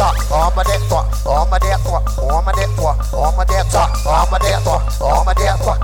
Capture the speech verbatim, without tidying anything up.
toi, on m'a dit toi, on m'a dit toi, on m'a dit toi, on m'a dit toi, on m'a dit toi, on m'a dit toi,